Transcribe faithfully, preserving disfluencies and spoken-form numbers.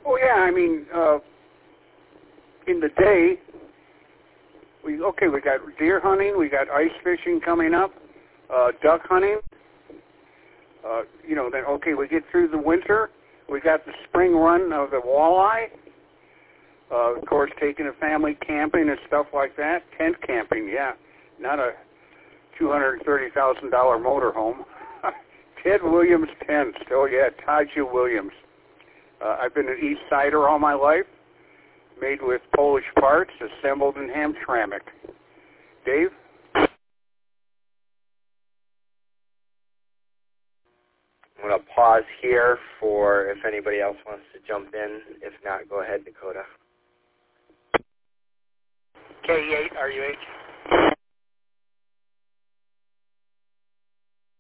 Oh yeah, I mean, uh, in the day, we okay, we got deer hunting, we got ice fishing coming up, uh, duck hunting. Uh, you know, then okay, we get through the winter, we got the spring run of the walleye. Uh, of course, taking a family camping and stuff like that. Tent camping, yeah, not a two hundred thirty thousand dollar motorhome. Ted Williams tents. Oh yeah, Taja Williams. Uh, I've been an East Sider all my life, made with Polish parts, assembled in Hamtramck. Dave? I'm going to pause here for if anybody else wants to jump in. If not, go ahead, Dakota. K E eight, R U H.